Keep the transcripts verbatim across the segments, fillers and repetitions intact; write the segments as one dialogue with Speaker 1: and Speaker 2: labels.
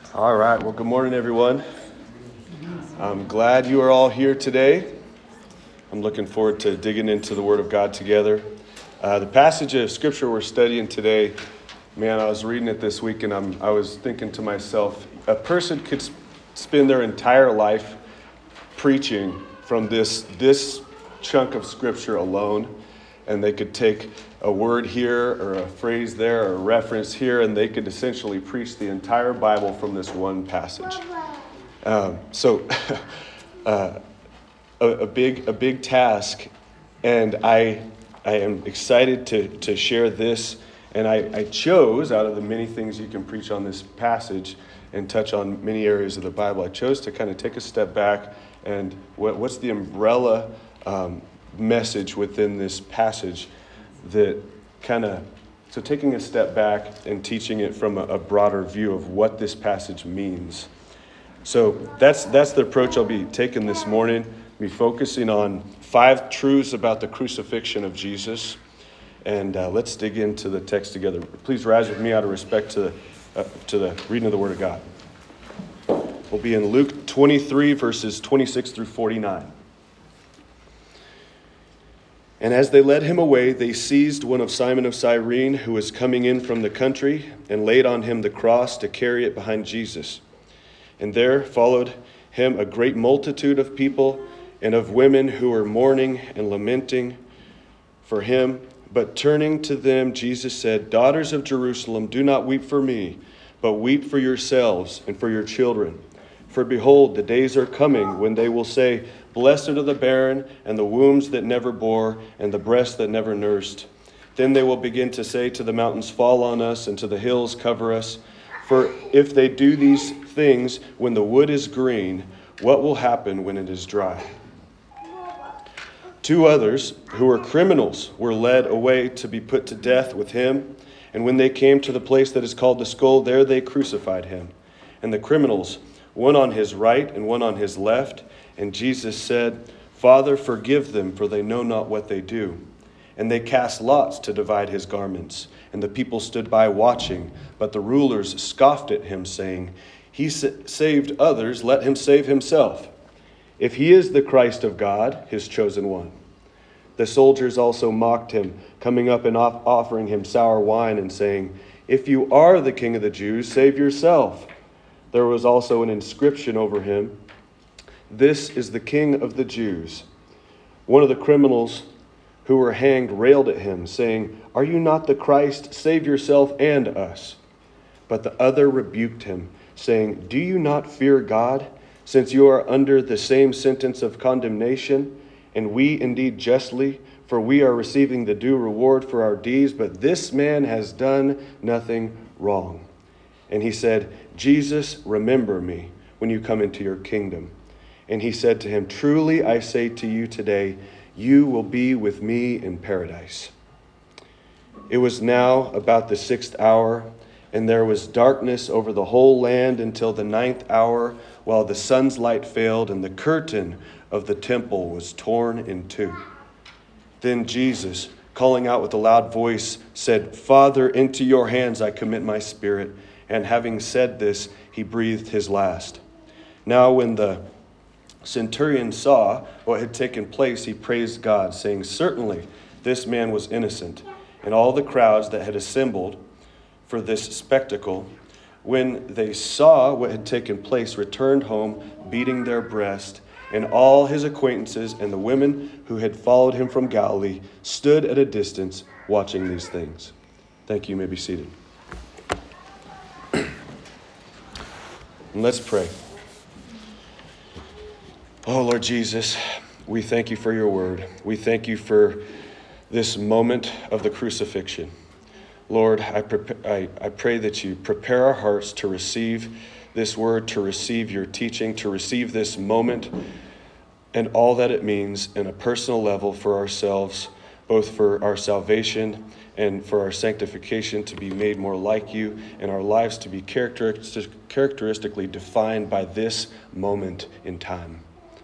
Speaker 1: All right. Well, good morning, everyone. I'm glad you are all here today. I'm looking forward to digging into the Word of God together. Uh, the passage of Scripture we're studying today, man, I was reading it this week, and I'm, I was thinking to myself, a person could sp- spend their entire life preaching from this this chunk of Scripture alone, and they could take a word here or a phrase there or a reference here, and they could essentially preach the entire Bible from this one passage. Um, so, uh, a, a big a big task, and I I am excited to to share this. And I, I chose, out of the many things you can preach on this passage and touch on many areas of the Bible, I chose to kind of take a step back and what, what's the umbrella um, message within this passage that kind of, so taking a step back and teaching it from a, a broader view of what this passage means. So that's that's the approach I'll be taking this morning. Be focusing on five truths about the crucifixion of Jesus. And uh, let's dig into the text together. Please rise with me out of respect to, uh, to the reading of the Word of God. We'll be in Luke twenty-three, verses twenty-six through forty-nine. And as they led him away, they seized one of Simon of Cyrene, who was coming in from the country, and laid on him the cross to carry it behind Jesus. And there followed him a great multitude of people and of women who were mourning and lamenting for him. But turning to them, Jesus said, "Daughters of Jerusalem, do not weep for me, but weep for yourselves and for your children. For behold, the days are coming when they will say, 'Blessed are the barren, and the wombs that never bore, and the breasts that never nursed.' Then they will begin to say to the mountains, 'Fall on us,' and to the hills, 'Cover us.' For if they do these things when the wood is green, what will happen when it is dry?" Two others, who were criminals, were led away to be put to death with him. And when they came to the place that is called the Skull, there they crucified him. And the criminals, one on his right and one on his left. And Jesus said, "Father, forgive them, for they know not what they do." And they cast lots to divide his garments. And the people stood by watching. But the rulers scoffed at him, saying, "He saved others, let him save himself, if he is the Christ of God, his chosen one." The soldiers also mocked him, coming up and off- offering him sour wine and saying, "If you are the King of the Jews, save yourself." There was also an inscription over him, "This is the King of the Jews." One of the criminals who were hanged railed at him, saying, "Are you not the Christ? Save yourself and us." But the other rebuked him, saying, "Do you not fear God, since you are under the same sentence of condemnation? And we indeed justly, for we are receiving the due reward for our deeds, but this man has done nothing wrong." And he said, "Jesus, remember me when you come into your kingdom." And he said to him, "Truly I say to you today, you will be with me in paradise." It was now about the sixth hour, and there was darkness over the whole land until the ninth hour, while the sun's light failed, and the curtain of the temple was torn in two. Then Jesus, calling out with a loud voice, said, "Father, into your hands I commit my spirit." And having said this, he breathed his last. Now when the centurion saw what had taken place, he praised God, saying, "Certainly this man was innocent." And all the crowds that had assembled for this spectacle, when they saw what had taken place, returned home, beating their breast. And all his acquaintances and the women who had followed him from Galilee stood at a distance watching these things. Thank you. You may be seated. And let's pray. Oh, Lord Jesus, we thank you for your word. We thank you for this moment of the crucifixion. Lord, I, pre- I, I pray that you prepare our hearts to receive this word, to receive your teaching, to receive this moment and all that it means in a personal level for ourselves, both for our salvation and for our sanctification, to be made more like you, and our lives to be characteristic, characteristically defined by this moment in time.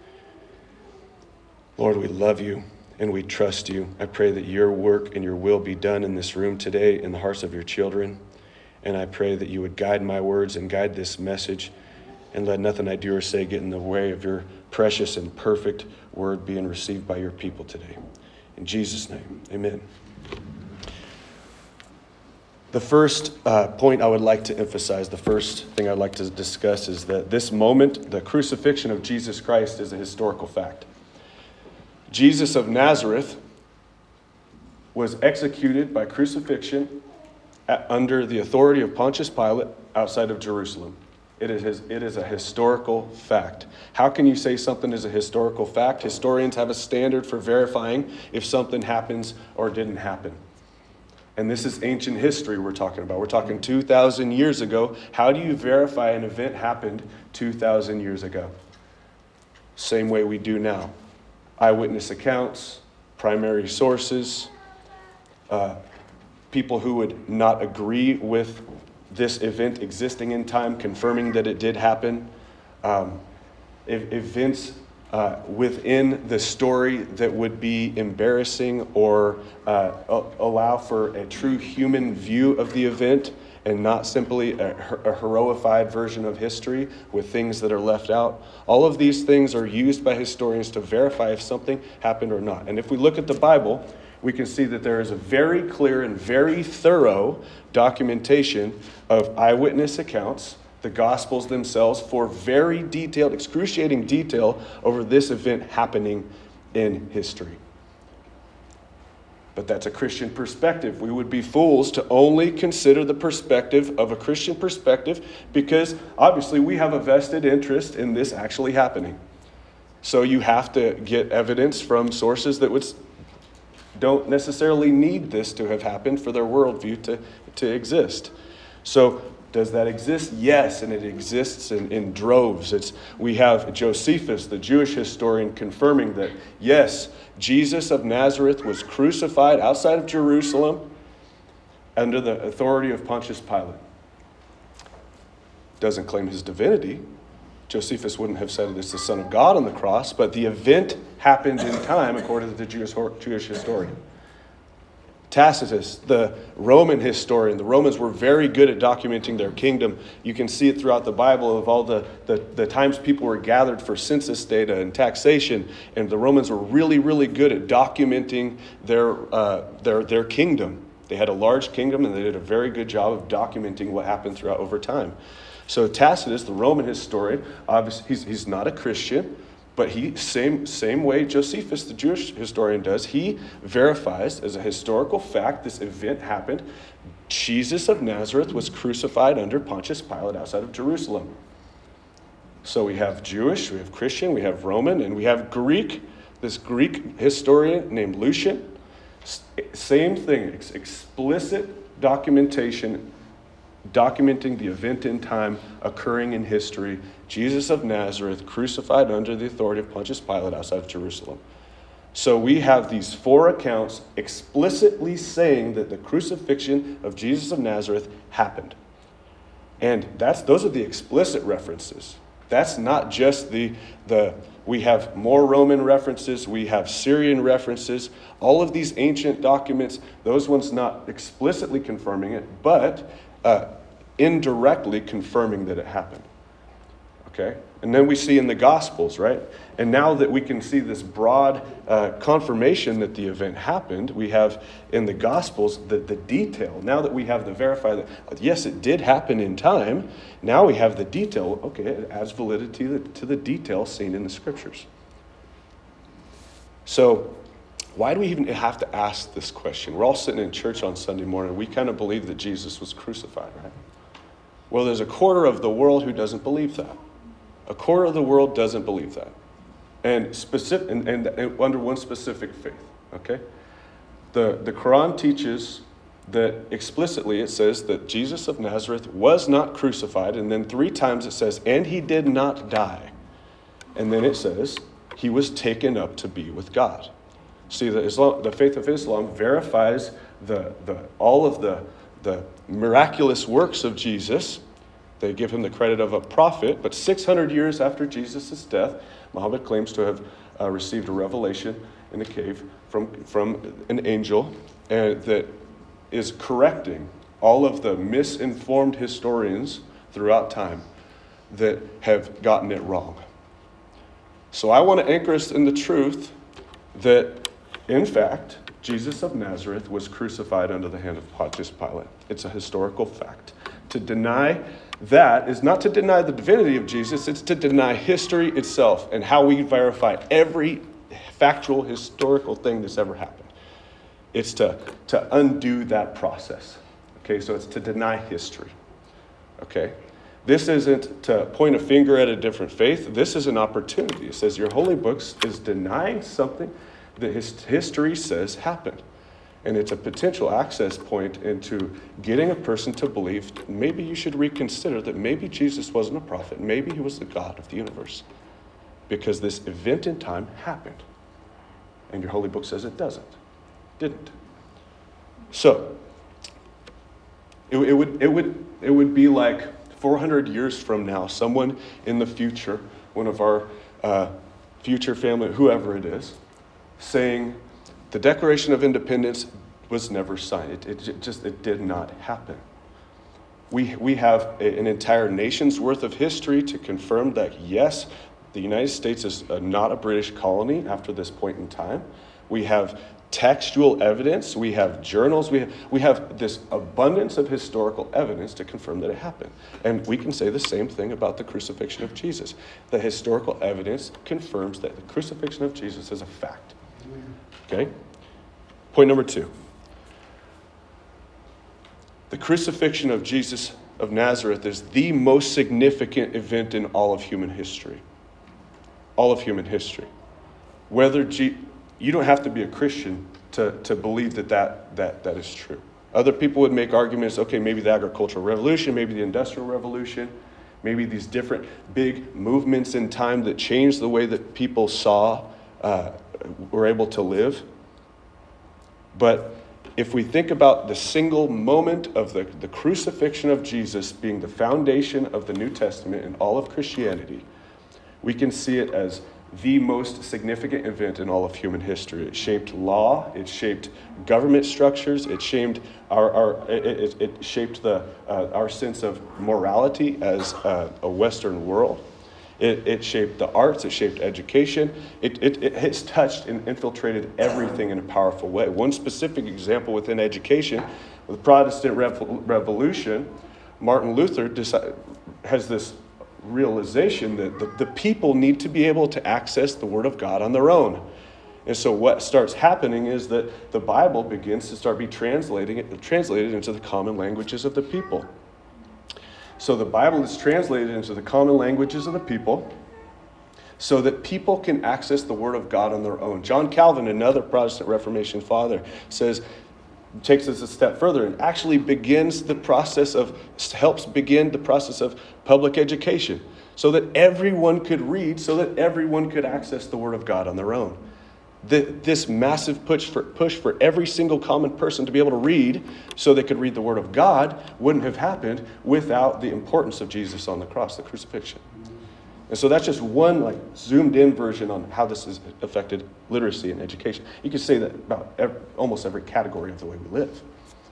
Speaker 1: Lord, we love you and we trust you. I pray that your work and your will be done in this room today in the hearts of your children. And I pray that you would guide my words and guide this message, and let nothing I do or say get in the way of your precious and perfect word being received by your people today. In Jesus' name, amen. The first uh, point I would like to emphasize, the first thing I'd like to discuss is that this moment, the crucifixion of Jesus Christ, is a historical fact. Jesus of Nazareth was executed by crucifixion at, under the authority of Pontius Pilate outside of Jerusalem. It is, it is a historical fact. How can you say something is a historical fact? Historians have a standard for verifying if something happens or didn't happen. And this is ancient history we're talking about. We're talking two thousand years ago. How do you verify an event happened two thousand years ago? Same way we do now. Eyewitness accounts, primary sources, uh, people who would not agree with this event existing in time, confirming that it did happen. Um, ev- events uh, within the story that would be embarrassing or uh, a- allow for a true human view of the event and not simply a, a heroified version of history with things that are left out. All of these things are used by historians to verify if something happened or not. And if we look at the Bible, we can see that there is a very clear and very thorough documentation of eyewitness accounts, the Gospels themselves, for very detailed, excruciating detail over this event happening in history. But that's a Christian perspective. We would be fools to only consider the perspective of a Christian perspective, because obviously we have a vested interest in this actually happening. So you have to get evidence from sources that would don't necessarily need this to have happened for their worldview to, to exist. So does that exist? Yes, and it exists in, in droves. It's, we have Josephus, the Jewish historian, confirming that, yes, Jesus of Nazareth was crucified outside of Jerusalem under the authority of Pontius Pilate. Doesn't claim his divinity. Josephus wouldn't have said it's the Son of God on the cross, but the event happened in time according to the Jewish, Jewish historian. Tacitus, the Roman historian, the Romans were very good at documenting their kingdom. You can see it throughout the Bible of all the, the, the times people were gathered for census data and taxation, and the Romans were really, really good at documenting their uh, their their kingdom. They had a large kingdom, and they did a very good job of documenting what happened throughout over time. So Tacitus, the Roman historian, obviously he's, he's not a Christian, but he, same, same way Josephus, the Jewish historian, does, he verifies as a historical fact this event happened. Jesus of Nazareth was crucified under Pontius Pilate outside of Jerusalem. So we have Jewish, we have Christian, we have Roman, and we have Greek, this Greek historian named Lucian. Same thing, ex- explicit documentation documenting the event in time occurring in history. Jesus of Nazareth crucified under the authority of Pontius Pilate outside of Jerusalem. So we have these four accounts explicitly saying that the crucifixion of Jesus of Nazareth happened. And that's those are the explicit references. That's not just the the we have more Roman references, we have Syrian references, all of these ancient documents, those ones not explicitly confirming it, but uh, indirectly confirming that it happened. Okay? And then we see in the Gospels, right? And now that we can see this broad uh, confirmation that the event happened, we have in the Gospels the, the detail. Now that we have the verify that, yes, it did happen in time, now we have the detail. Okay, it adds validity to the, to the detail seen in the Scriptures. So why do we even have to ask this question? We're all sitting in church on Sunday morning. We kind of believe that Jesus was crucified, right? Well, there's a quarter of the world who doesn't believe that. A quarter of the world doesn't believe that. And specific, and, and, and under one specific faith, okay? The, the Quran teaches that explicitly it says that Jesus of Nazareth was not crucified, and then three times it says, and he did not die. And then it says, he was taken up to be with God. See, the Islam, the faith of Islam verifies the, the all of the, the miraculous works of Jesus. They give him the credit of a prophet, but six hundred years after Jesus' death, Muhammad claims to have uh, received a revelation in the cave from, from an angel uh, that is correcting all of the misinformed historians throughout time that have gotten it wrong. So I want to anchor us in the truth that, in fact, Jesus of Nazareth was crucified under the hand of Pontius Pilate. It's a historical fact. To deny that is not to deny the divinity of Jesus, it's to deny history itself and how we verify every factual, historical thing that's ever happened. It's to, to undo that process. Okay, so it's to deny history. Okay? This isn't to point a finger at a different faith. This is an opportunity. It says your holy books is denying something that his history says happened. And it's a potential access point into getting a person to believe maybe you should reconsider that maybe Jesus wasn't a prophet. Maybe he was the God of the universe. Because this event in time happened. And your holy book says it doesn't. Didn't. So, it, it would it would it would be like four hundred years from now, someone in the future, one of our uh, future family, whoever it is, saying the Declaration of Independence was never signed. It, it just it did not happen. We we have a, an entire nation's worth of history to confirm that yes, the United States is uh, not a British colony after this point in time. We have textual evidence, we have journals, we have, we have this abundance of historical evidence to confirm that it happened. And we can say the same thing about the crucifixion of Jesus. The historical evidence confirms that the crucifixion of Jesus is a fact. Okay? Point number two. The crucifixion of Jesus of Nazareth is the most significant event in all of human history. All of human history. Whether G- you don't have to be a Christian to, to believe that, that that that is true. Other people would make arguments, okay, maybe the agricultural revolution, maybe the industrial revolution, maybe these different big movements in time that changed the way that people saw, uh, were able to live. But if we think about the single moment of the, the crucifixion of Jesus being the foundation of the New Testament and all of Christianity, we can see it as the most significant event in all of human history. It shaped law, it shaped government structures, it shaped our, our it, it, it shaped the uh, our sense of morality as uh, a Western world. It, it shaped the arts, it shaped education. It, it, it has touched and infiltrated everything in a powerful way. One specific example within education, with the Protestant Revo- Revolution, Martin Luther decided, has this realization that the, the people need to be able to access the Word of God on their own. And so what starts happening is that the Bible begins to start be translating it, translated into the common languages of the people. So the Bible is translated into the common languages of the people so that people can access the Word of God on their own. John Calvin, another Protestant Reformation father, says, takes us a step further and actually begins the process of, helps begin the process of public education so that everyone could read, so that everyone could access the Word of God on their own. The, this massive push for, push for every single common person to be able to read so they could read the Word of God wouldn't have happened without the importance of Jesus on the cross, the crucifixion. And so that's just one like zoomed in version on how this has affected literacy and education. You could say that about every, almost every category of the way we live.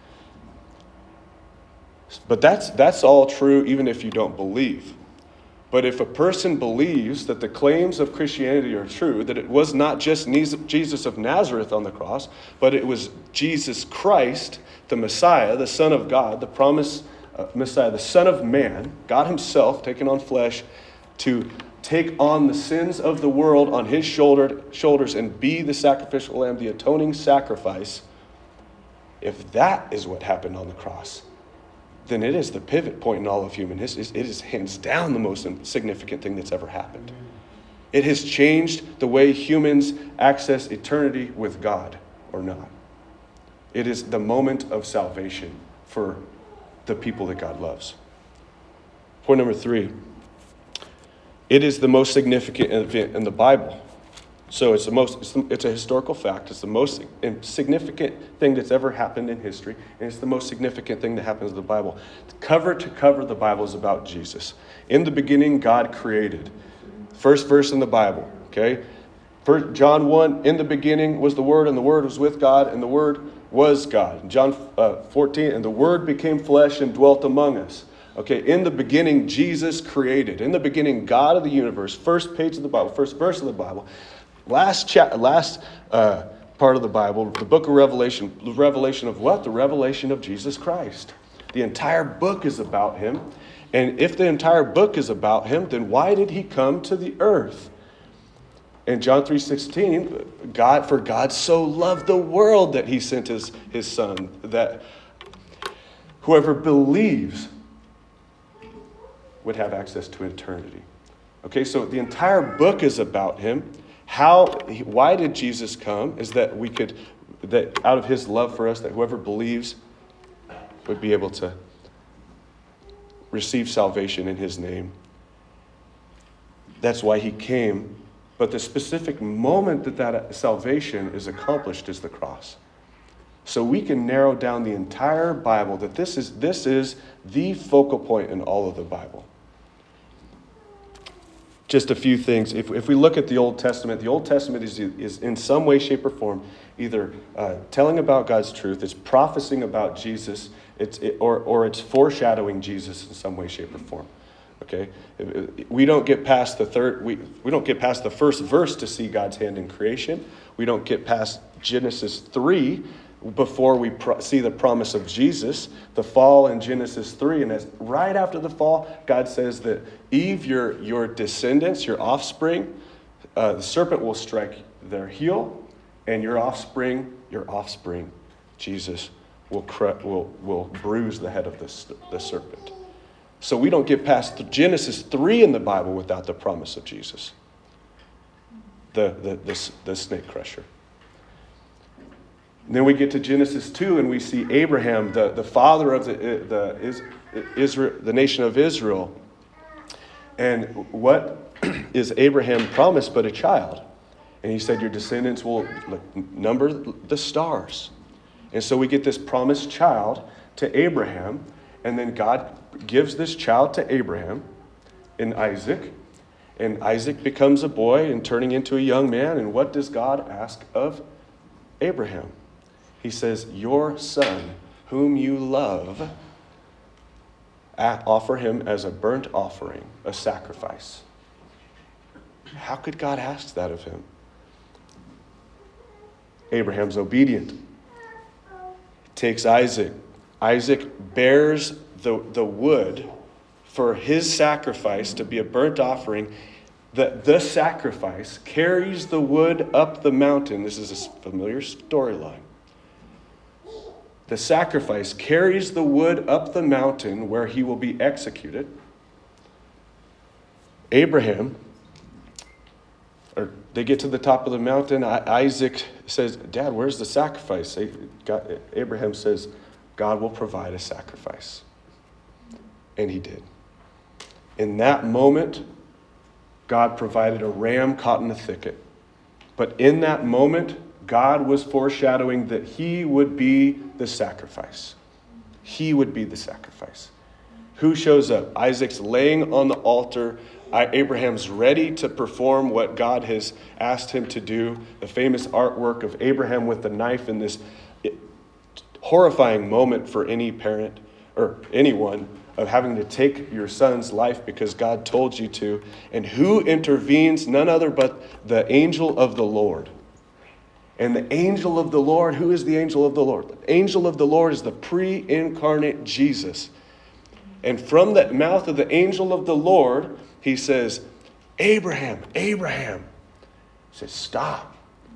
Speaker 1: But that's that's all true even if you don't believe. But if a person believes that the claims of Christianity are true, that it was not just Jesus of Nazareth on the cross, but it was Jesus Christ, the Messiah, the Son of God, the promised uh, Messiah, the Son of Man, God himself taking on flesh, to take on the sins of the world on his shoulder, shoulders and be the sacrificial lamb, the atoning sacrifice, if that is what happened on the cross, then it is the pivot point in all of human history. It is hands down the most significant thing that's ever happened. It has changed the way humans access eternity with God or not. It is the moment of salvation for the people that God loves. Point number three. It is the most significant event in the Bible. So it's the most. It's, the, it's a historical fact. It's the most significant thing that's ever happened in history, and it's the most significant thing that happens in the Bible. Cover to cover, the Bible is about Jesus. In the beginning, God created. First verse in the Bible. Okay, First John one. In the beginning was the Word, and the Word was with God, and the Word was God. In John uh, fourteen, and the Word became flesh and dwelt among us. Okay, in the beginning, Jesus created. In the beginning, God of the universe. First page of the Bible, first verse of the Bible. Last cha- last uh, part of the Bible, the book of Revelation. The revelation of what? The revelation of Jesus Christ. The entire book is about him. And if the entire book is about him, then why did he come to the earth? In John three sixteen, God, for God so loved the world that he sent his, his son, that whoever believes would have access to eternity. Okay, so the entire book is about him. How, why did Jesus come? Is that we could, that out of his love for us, that whoever believes would be able to receive salvation in his name. That's why he came. But the specific moment that that salvation is accomplished is the cross. So we can narrow down the entire Bible that this is this is the focal point in all of the Bible. Just a few things. If, if we look at the Old Testament, the Old Testament is, is in some way, shape, or form either uh, telling about God's truth, it's prophesying about Jesus, it's it, or or it's foreshadowing Jesus in some way, shape, or form. Okay, we don't get past the third. We we don't get past the first verse to see God's hand in creation. We don't get past Genesis three before we pro- see the promise of Jesus, the fall in Genesis three, and as right after the fall, God says that Eve, your your descendants, your offspring, uh, the serpent will strike their heel, and your offspring, your offspring, Jesus will cru- will will bruise the head of the the serpent. So we don't get past Genesis three in the Bible without the promise of Jesus, the the the, the snake crusher. And then we get to Genesis two, and we see Abraham, the, the father of the the Israel, the nation of Israel. And what is Abraham promised but a child? And he said, your descendants will number the stars. And so we get this promised child to Abraham, and then God gives this child to Abraham in Isaac. And Isaac becomes a boy and turning into a young man. And what does God ask of Abraham? He says, your son, whom you love, offer him as a burnt offering, a sacrifice. How could God ask that of him? Abraham's obedient. He takes Isaac. Isaac bears the, the wood for his sacrifice to be a burnt offering. The, the sacrifice carries the wood up the mountain. This is a familiar storyline. The sacrifice carries the wood up the mountain where he will be executed. Abraham, or they get to the top of the mountain. Isaac says, Dad, where's the sacrifice? Abraham says, God will provide a sacrifice. And he did. In that moment, God provided a ram caught in a thicket. But in that moment, God was foreshadowing that he would be the sacrifice. He would be the sacrifice. Who shows up? Isaac's laying on the altar. Abraham's ready to perform what God has asked him to do. The famous artwork of Abraham with the knife in this horrifying moment for any parent or anyone of having to take your son's life because God told you to. And who intervenes? None other but the angel of the Lord. And the angel of the Lord, who is the angel of the Lord? The angel of the Lord is the pre-incarnate Jesus. And from the mouth of the angel of the Lord, he says, Abraham, Abraham. He says, stop.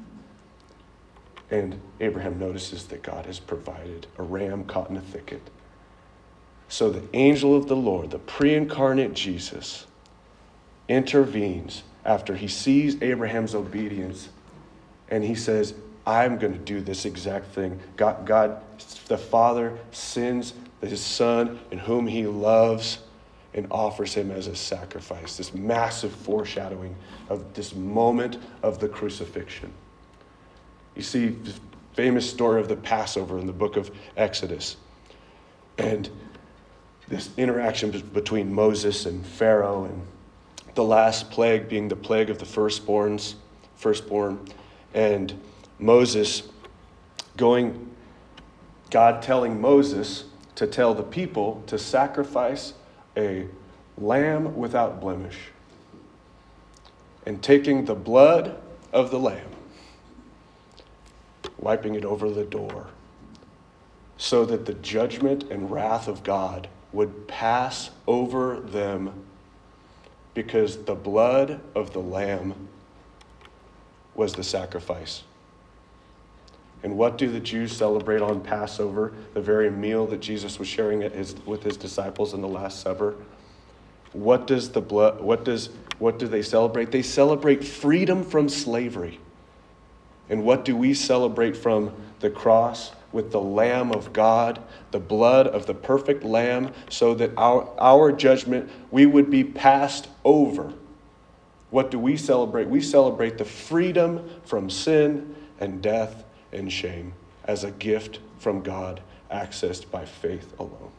Speaker 1: And Abraham notices that God has provided a ram caught in a thicket. So the angel of the Lord, the pre-incarnate Jesus, intervenes after he sees Abraham's obedience. And he says, I'm going to do this exact thing. God, God, the Father, sends his Son in whom he loves and offers him as a sacrifice. This massive foreshadowing of this moment of the crucifixion. You see the famous story of the Passover in the book of Exodus. And this interaction between Moses and Pharaoh, and the last plague being the plague of the firstborns, firstborn. And Moses going God telling Moses to tell the people to sacrifice a lamb without blemish, and taking the blood of the lamb, wiping it over the door, so that the judgment and wrath of God would pass over them, because the blood of the lamb was the sacrifice. And what do the Jews celebrate on Passover, the very meal that Jesus was sharing at his, with his disciples in the Last Supper? What does the blood? What does what do they celebrate? They celebrate freedom from slavery. And what do we celebrate from the cross? With the Lamb of God, the blood of the perfect Lamb, so that our, our judgment, we would be passed over. What do we celebrate? We celebrate the freedom from sin and death and shame as a gift from God, accessed by faith alone.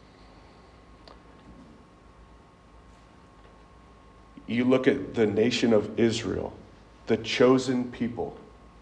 Speaker 1: You look at the nation of Israel, the chosen people,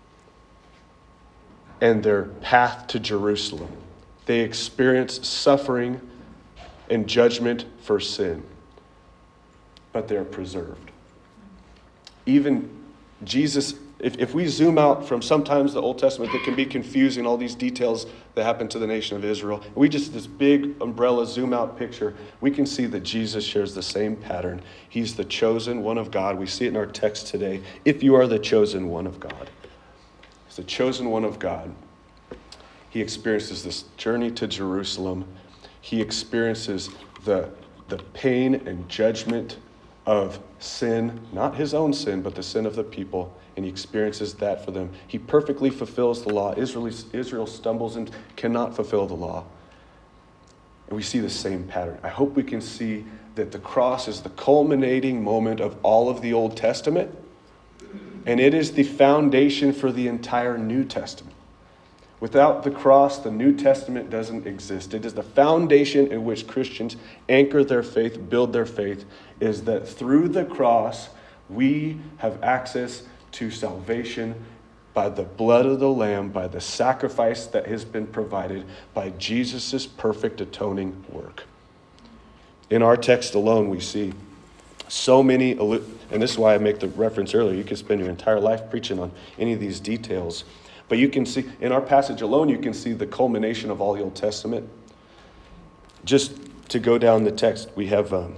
Speaker 1: and their path to Jerusalem. They experience suffering and judgment for sin, but they're preserved. Even Jesus, if, if we zoom out from sometimes the Old Testament, that can be confusing, all these details that happen to the nation of Israel. We just, this big umbrella zoom out picture, we can see that Jesus shares the same pattern. He's the chosen one of God. We see it in our text today. If you are the chosen one of God. He's the chosen one of God. He experiences this journey to Jerusalem. He experiences the, the pain and judgment of sin, not his own sin, but the sin of the people, and he experiences that for them. He perfectly fulfills the law. Israel, Israel stumbles and cannot fulfill the law. And we see the same pattern. I hope we can see that the cross is the culminating moment of all of the Old Testament, and it is the foundation for the entire New Testament. Without the cross, the New Testament doesn't exist. It is the foundation in which Christians anchor their faith, build their faith, is that through the cross, we have access to salvation by the blood of the Lamb, by the sacrifice that has been provided, by Jesus' perfect atoning work. In our text alone, we see so many, and this is why I make the reference earlier, you could spend your entire life preaching on any of these details. But you can see, in our passage alone, you can see the culmination of all the Old Testament. Just to go down the text, we have um,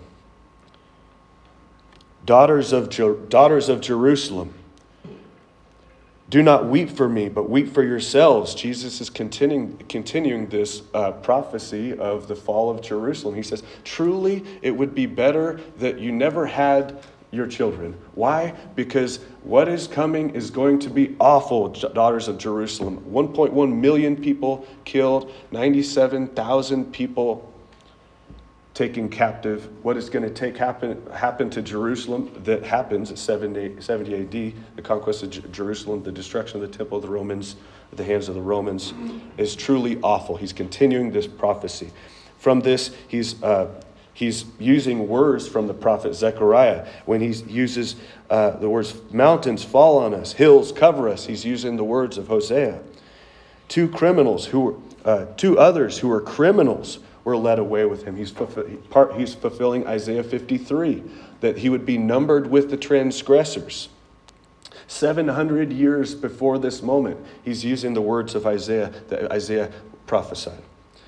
Speaker 1: daughters of Je- daughters of Jerusalem, do not weep for me, but weep for yourselves. Jesus is continuing, continuing this uh, prophecy of the fall of Jerusalem. He says, truly, it would be better that you never had your children. Why? Because what is coming is going to be awful, daughters of Jerusalem. one point one million people killed, ninety-seven thousand people taken captive. What is going to take happen happen to Jerusalem that happens at seventy A D, the conquest of J- Jerusalem, the destruction of the temple of the Romans, at the hands of the Romans, is truly awful. He's continuing this prophecy. From this, he's uh, He's using words from the prophet Zechariah. When he uses uh, the words, mountains fall on us, hills cover us, he's using the words of Hosea. Two criminals who were, uh, two others who were criminals were led away with him. He's, fulfill, part, he's fulfilling Isaiah fifty-three, that he would be numbered with the transgressors. seven hundred years before this moment, he's using the words of Isaiah that Isaiah prophesied.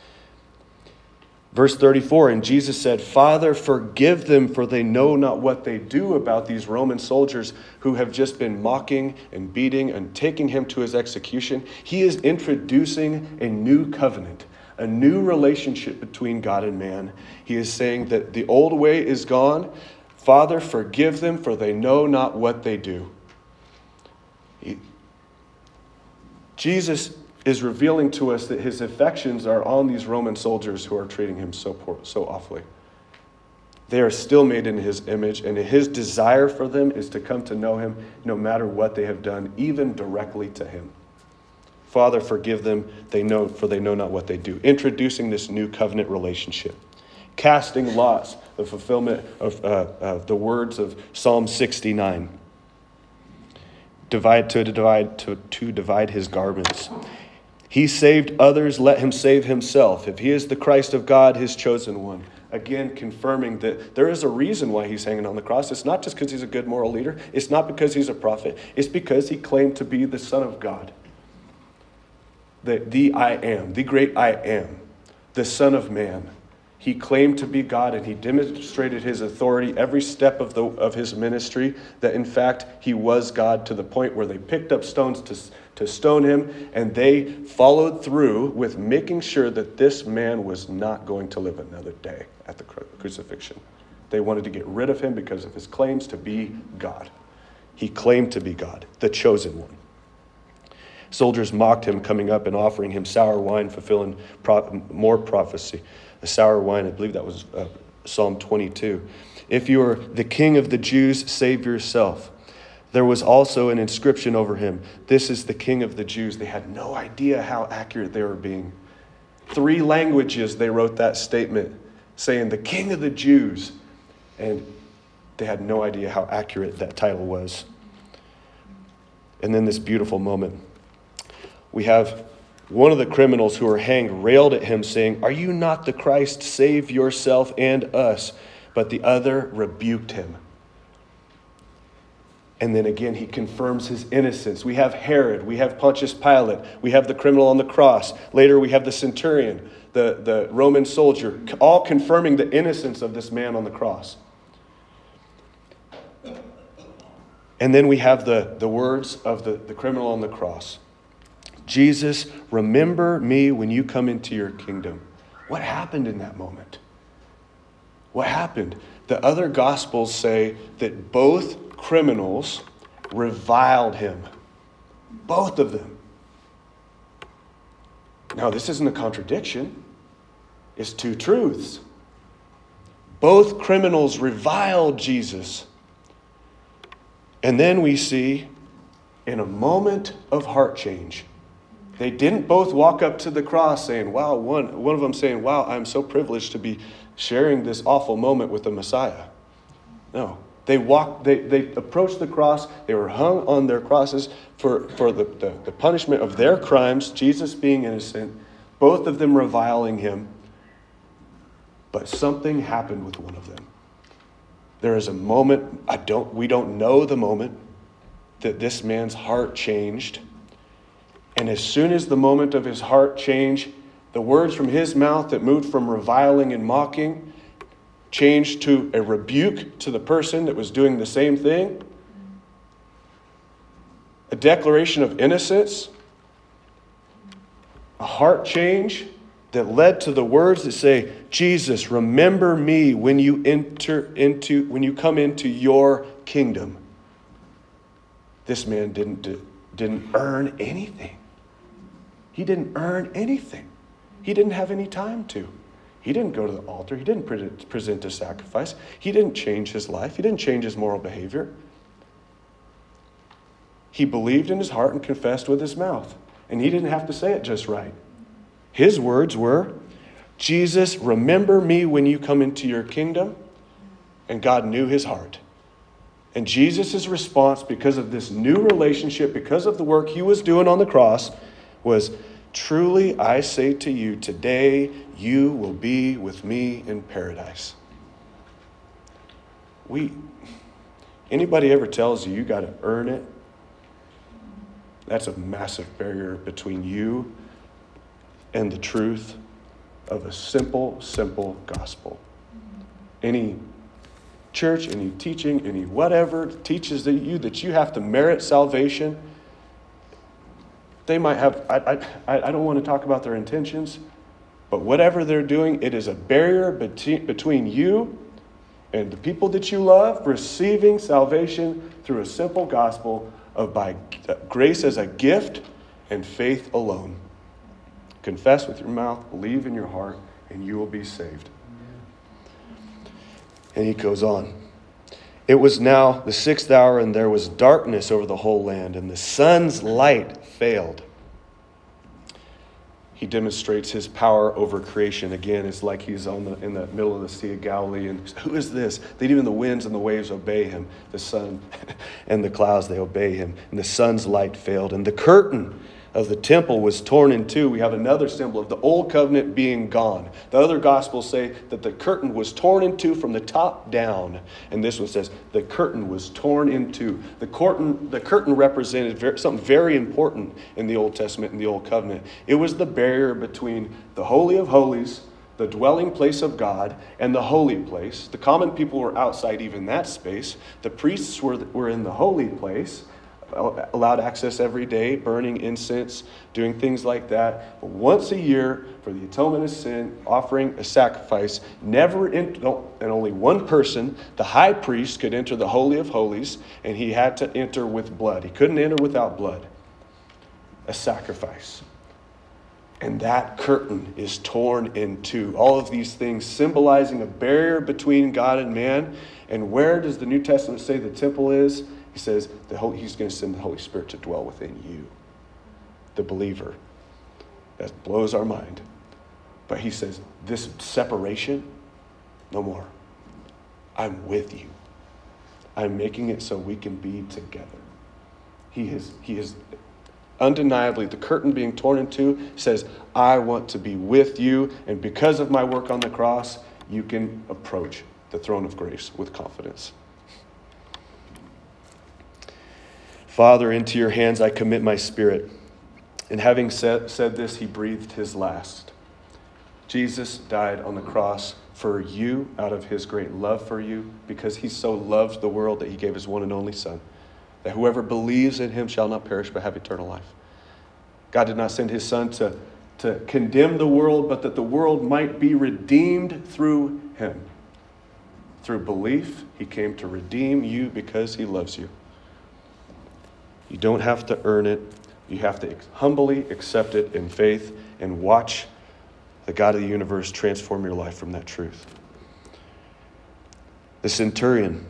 Speaker 1: Verse thirty-four, and Jesus said, Father, forgive them, for they know not what they do, about these Roman soldiers who have just been mocking and beating and taking him to his execution. He is introducing a new covenant, a new relationship between God and man. He is saying that the old way is gone. Father, forgive them, for they know not what they do. He, Jesus is revealing to us that his affections are on these Roman soldiers who are treating him so poor, so awfully. They are still made in his image, and his desire for them is to come to know him no matter what they have done, even directly to him. Father, forgive them, they know, for they know not what they do. Introducing this new covenant relationship. Casting lots, the fulfillment of uh, uh, the words of Psalm sixty-nine. Divide to divide to, to divide his garments. He saved others, let him save himself. If he is the Christ of God, his chosen one. Again, confirming that there is a reason why he's hanging on the cross. It's not just because he's a good moral leader. It's not because he's a prophet. It's because he claimed to be the Son of God. The, the I am, the great I am, the Son of Man. He claimed to be God, and he demonstrated his authority every step of the of his ministry, that in fact he was God, to the point where they picked up stones to, to stone him, and they followed through with making sure that this man was not going to live another day at the crucifixion. They wanted to get rid of him because of his claims to be God. He claimed to be God, the chosen one. Soldiers mocked him, coming up and offering him sour wine, fulfilling pro- more prophecy. The sour wine, I believe that was uh, Psalm twenty-two. If you are the king of the Jews, save yourself. There was also an inscription over him. This is the king of the Jews. They had no idea how accurate they were being. Three languages they wrote that statement, saying the king of the Jews. And they had no idea how accurate that title was. And then this beautiful moment. We have one of the criminals who were hanged railed at him, saying, "Are you not the Christ? Save yourself and us." But the other rebuked him. And then again, he confirms his innocence. We have Herod, we have Pontius Pilate, we have the criminal on the cross. Later, we have the centurion, the, the Roman soldier, all confirming the innocence of this man on the cross. And then we have the, the words of the, the criminal on the cross. Jesus, remember me when you come into your kingdom. What happened in that moment? What happened? The other gospels say that both criminals reviled him. Both of them. Now, this isn't a contradiction. It's two truths. Both criminals reviled Jesus. And then we see, in a moment of heart change, they didn't both walk up to the cross saying, wow, one, one of them saying, wow, I'm so privileged to be sharing this awful moment with the Messiah. No, they walked, they, they approached the cross. They were hung on their crosses for, for the, the, the punishment of their crimes, Jesus being innocent, both of them reviling him. But something happened with one of them. There is a moment, I don't, we don't know the moment, that this man's heart changed. And as soon as the moment of his heart changed, the words from his mouth that moved from reviling and mocking changed to a rebuke to the person that was doing the same thing. A declaration of innocence. A heart change that led to the words that say, Jesus, remember me when you enter into, when you come into your kingdom. This man didn't, didn't earn anything. He didn't earn anything. He didn't have any time to. He didn't go to the altar. He didn't pre- present a sacrifice. He didn't change his life. He didn't change his moral behavior. He believed in his heart and confessed with his mouth. And he didn't have to say it just right. His words were, Jesus, remember me when you come into your kingdom. And God knew his heart. And Jesus' response, because of this new relationship, because of the work he was doing on the cross, was, truly I say to you, today you will be with me in paradise. We, anybody ever tells you you got to earn it? That's a massive barrier between you and the truth of a simple, simple gospel. Any church, any teaching, any whatever teaches that you that you have to merit salvation. They might have, I, I, I don't want to talk about their intentions, but whatever they're doing, it is a barrier between, between you and the people that you love receiving salvation through a simple gospel of by grace as a gift and faith alone. Confess with your mouth, believe in your heart, and you will be saved. And he goes on. It was now the sixth hour, and there was darkness over the whole land, and the sun's light failed. He demonstrates his power over creation. Again, it's like he's on the, in the middle of the Sea of Galilee, and who is this? That even the winds and the waves obey him. The sun and the clouds, they obey him. And the sun's light failed, and the curtain of the temple was torn in two, we have another symbol of the old covenant being gone. The other gospels say that the curtain was torn in two from the top down. And this one says the curtain was torn in two. The curtain, the curtain represented very, something very important in the Old Testament and the Old Covenant. It was the barrier between the Holy of Holies, the dwelling place of God, and the holy place. The common people were outside even that space. The priests were, were in the holy place, allowed access every day, burning incense, doing things like that. But once a year, for the atonement of sin, offering a sacrifice, never in, no, and only one person, the high priest, could enter the Holy of Holies, and he had to enter with blood. He couldn't enter without blood. A sacrifice. And that curtain is torn in two. All of these things symbolizing a barrier between God and man. And where does the New Testament say the temple is? He says the Holy, he's going to send the Holy Spirit to dwell within you, the believer. That blows our mind. But he says, this separation, no more. I'm with you. I'm making it so we can be together. He is, he is undeniably, the curtain being torn in two says, I want to be with you. And because of my work on the cross, you can approach the throne of grace with confidence. Father, into your hands I commit my spirit. And having said, said this, he breathed his last. Jesus died on the cross for you out of his great love for you, because he so loved the world that he gave his one and only Son, that whoever believes in him shall not perish but have eternal life. God did not send his Son to, to condemn the world, but that the world might be redeemed through him. Through belief, he came to redeem you because he loves you. You don't have to earn it. You have to humbly accept it in faith and watch the God of the universe transform your life from that truth. The centurion,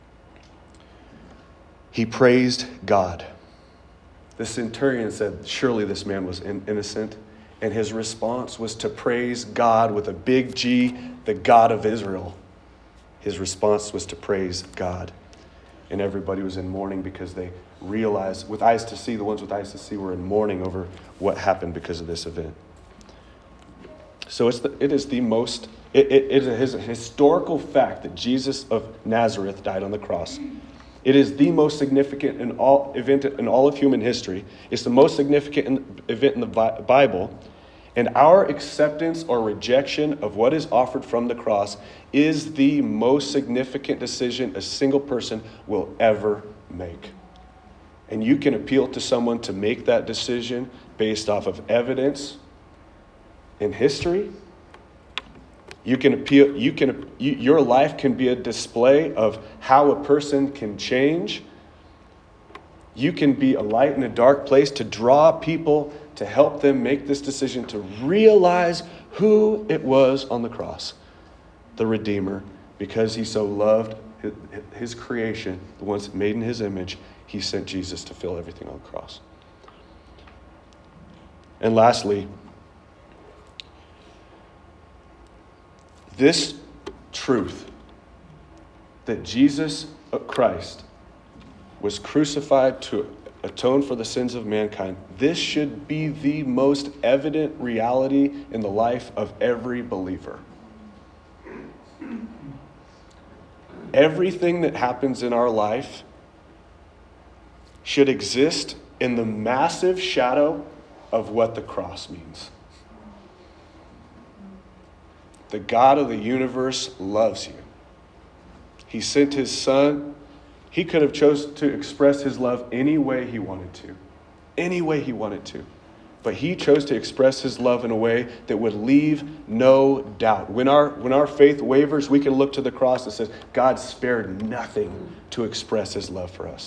Speaker 1: he praised God. The centurion said, surely this man was innocent. And his response was to praise God with a big G, the God of Israel. His response was to praise God. And everybody was in mourning because they realized, with eyes to see, the ones with eyes to see were in mourning over what happened because of this event. So it's the, it is the most, it, it, it is a historical fact that Jesus of Nazareth died on the cross. It is the most significant in all event in all of human history. It's the most significant in, event in the Bible. And our acceptance or rejection of what is offered from the cross is the most significant decision a single person will ever make. And you can appeal to someone to make that decision based off of evidence in history. You can appeal, you can, you, your life can be a display of how a person can change. You can be a light in a dark place to draw people, to help them make this decision, to realize who it was on the cross, the Redeemer, because he so loved his, his creation, the ones made in his image. He sent Jesus to fill everything on the cross. And lastly, this truth that Jesus Christ was crucified to atone for the sins of mankind, this should be the most evident reality in the life of every believer. Everything that happens in our life should exist in the massive shadow of what the cross means. The God of the universe loves you. He sent his Son. He could have chosen to express his love any way he wanted to. Any way he wanted to. But he chose to express his love in a way that would leave no doubt. When our, when our faith wavers, we can look to the cross that says, God spared nothing to express his love for us.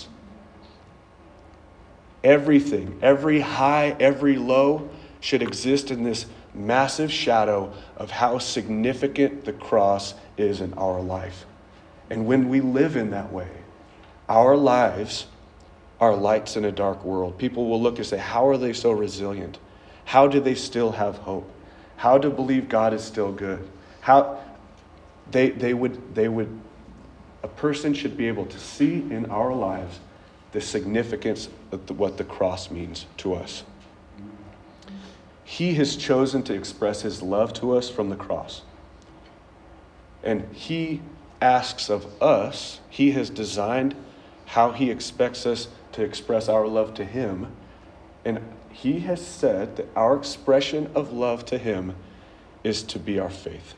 Speaker 1: Everything, every high, every low should exist in this massive shadow of how significant the cross is in our life. And when we live in that way, our lives are lights in a dark world. People will look and say, how are they so resilient? How do they still have hope? How to believe God is still good? How they they would they would a person should be able to see in our lives the significance of the, what the cross means to us. he has chosen to express his love to us from the cross. And he asks of us, he has designed how he expects us to express our love to him. And he has said that our expression of love to him is to be our faith.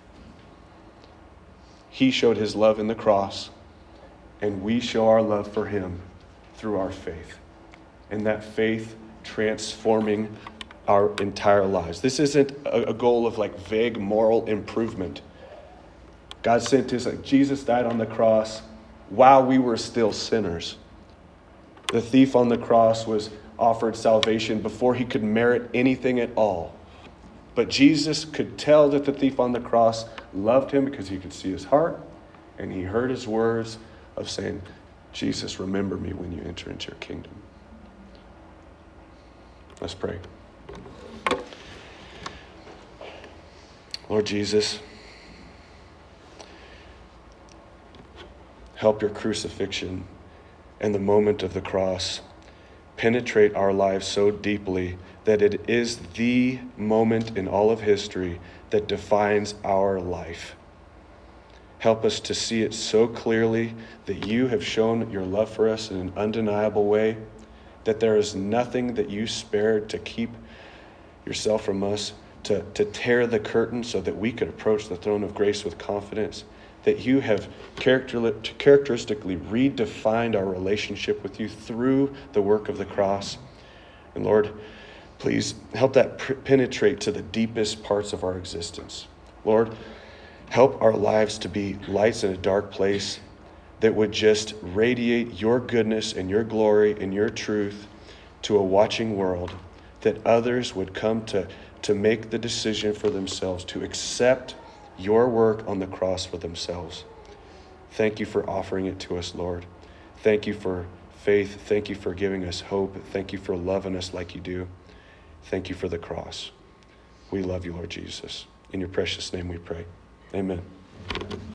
Speaker 1: He showed his love in the cross, and we show our love for him through our faith. And that faith transforming our entire lives. This isn't a, a goal of like vague moral improvement. God sent his, like Jesus died on the cross while we were still sinners. The thief on the cross was offered salvation before he could merit anything at all. But Jesus could tell that the thief on the cross loved him because he could see his heart, and he heard his words of saying, Jesus, remember me when you enter into your kingdom. Let's pray. Lord Jesus, help your crucifixion and the moment of the cross penetrate our lives so deeply that it is the moment in all of history that defines our life. Help us to see it so clearly that you have shown your love for us in an undeniable way, that there is nothing that you spared to keep yourself from us, to, to tear the curtain so that we could approach the throne of grace with confidence, that you have character, characteristically redefined our relationship with you through the work of the cross. And Lord, please help that pr- penetrate to the deepest parts of our existence. Lord, help our lives to be lights in a dark place that would just radiate your goodness and your glory and your truth to a watching world, that others would come to, to make the decision for themselves to accept your work on the cross for themselves. Thank you for offering it to us, Lord. Thank you for faith. Thank you for giving us hope. Thank you for loving us like you do. Thank you for the cross. We love you, Lord Jesus. In your precious name we pray. Amen.